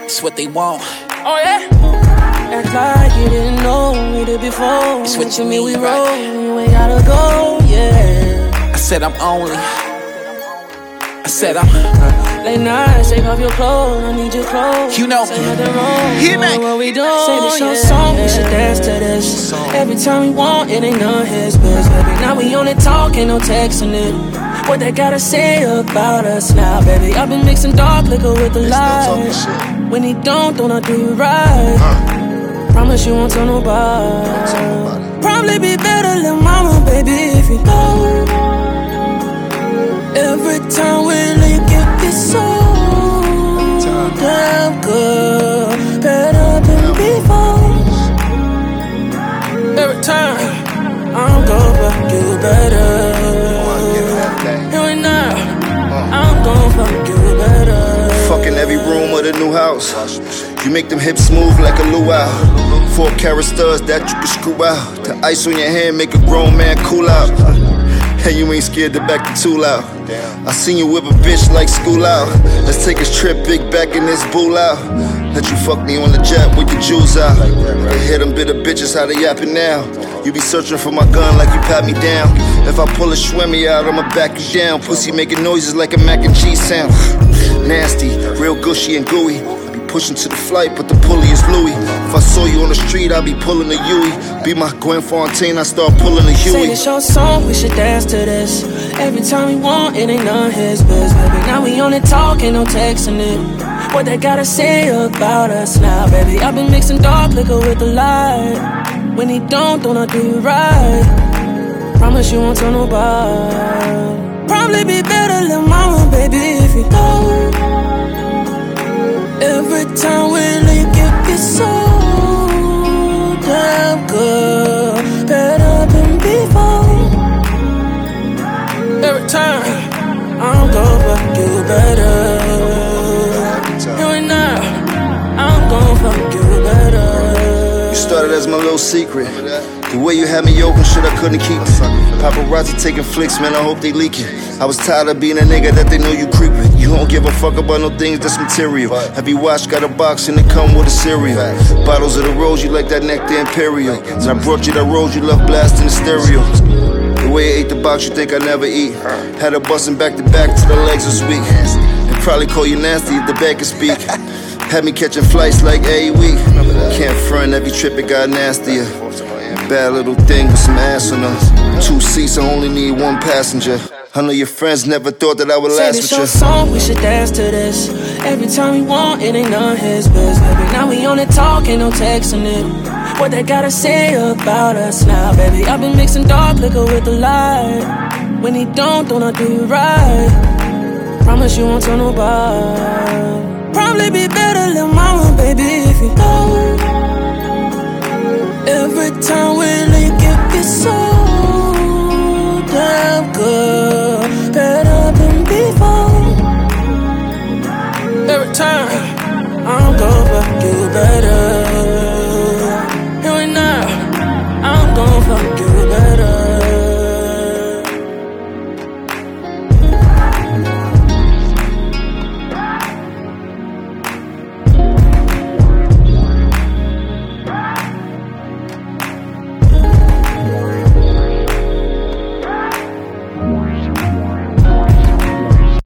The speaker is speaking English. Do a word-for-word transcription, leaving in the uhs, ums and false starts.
It's what they want. Oh yeah. Act like you didn't know me the before. It's what you mean, we right? roll, you ain't gotta go, yeah. I said I'm only. I said I'm. Late nights, take off your clothes, I need your clothes. You know, say nothing wrong. hear me. What we do? Say this your song, we should dance to this. Every time we want, it ain't none his biz, baby. Now we only talking, no texting it. What they gotta say about us now, baby? I've been mixing dark liquor with the light. When he don't, don't I do it right? Uh. Promise you won't tell nobody. nobody. Probably be better, little mama, baby, if you go. Every time we link, it is so damn good, better than before. Every time I'm gonna fuck you better. Here and now, I'm gonna fuck you better. Fucking every room of the new house. You make them hips smooth like a luau. Four carat studs that you can screw out. The ice on your hand make a grown man cool out. And you ain't scared to back the tool out. I seen you whip a bitch like school out. Let's take a trip, big back in this bull out. Let you fuck me on the jet with your jewels out. They hear them bitter bitches how they yapping now. You be searching for my gun like you pat me down. If I pull a shwemmy out, I'ma back you down. Pussy making noises like a mac and cheese sound. Nasty, real gushy and gooey. Pushing to the flight, but the pulley is Louis. If I saw you on the street, I'd be pulling a Huey. Be my Gwen Fontaine, I start pulling a Huey. Say this your song, we should dance to this. Every time we want, it ain't none his biz, baby. Now we only talking, no texting it. What they gotta say about us now, baby? I've been mixing dark liquor with the light. When he don't, don't I do it right? Promise you won't tell nobody. Probably be better, little mama, baby, if you go. Every time we link, it gets so damn good, better than before. Every time I'm gonna fuck you better. Here and now, I'm gonna fuck you better. You started as my little secret. The way you had me open, shit I couldn't keep it. Paparazzi taking flicks, man, I hope they leak it. I was tired of being a nigga that they know you creepin'. You don't give a fuck about no things that's material. Heavy watch, got a box and it come with a cereal. Bottles of the rose, you like that nectar imperial. And I brought you that rose, you love blasting the stereo. The way I ate the box, you think I never eat. Had her bustin' back to back till the legs was weak. And probably call you nasty if the back can speak. Had me catching flights like every week. Can't front, every trip it got nastier. Bad little thing with some ass on her. Two seats, I only need one passenger. I know your friends never thought that I would last with you. Say this your song, we should dance to this. Every time we want, it ain't none his biz, baby. Now we only talking, no texting it. What they gotta say about us now, baby? I've been mixing dark liquor with the light. When he don't, don't I do it right? Promise you won't tell nobody. Probably be better, little mama, baby, if you go. Every time we link, it gets so damn good, better than before. Every time I'm gonna fuck you better.